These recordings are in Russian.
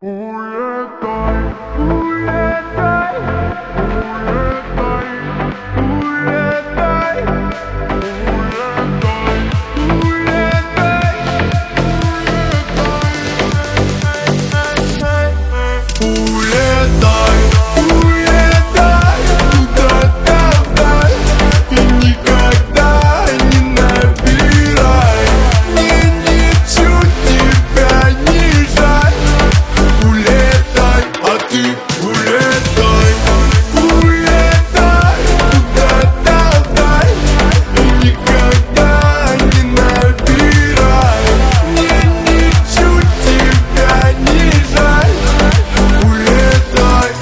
Улетай, улетай, улетай, улетай, улетай, улетай, улетай, куда-то вдаль и никогда не набирай. Мне ничуть тебя не жаль. Улетай, а ты улетай, улетай, куда-то вдаль и никогда не набирай. Мне ничуть тебя не жаль. Улетай.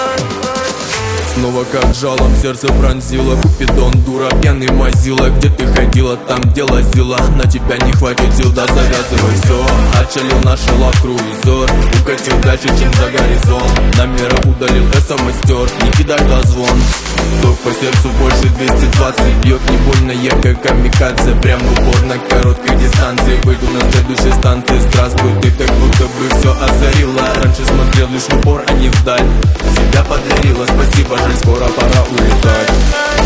Снова как жалом сердце пронзило. Купидон, дура, пьяный мазила. Где ты ходила, там где лазила. На тебя не хватит сил, да завязывай все. Отчалил наш круизер, укатил дальше, чем за горизонт. Номера удалил, смс стер, не кидай дозвон. Ток по сердцу больше 220 бьет, не больно, я как камикадзе. Прям в упор на короткой дистанции. Выйду на следующей станции. Здравствуй, ты как будто бы все озарила. Раньше смотрел лишь в упор, а не вдаль. Себя подарила, спасибо, жаль, скоро пора улетать.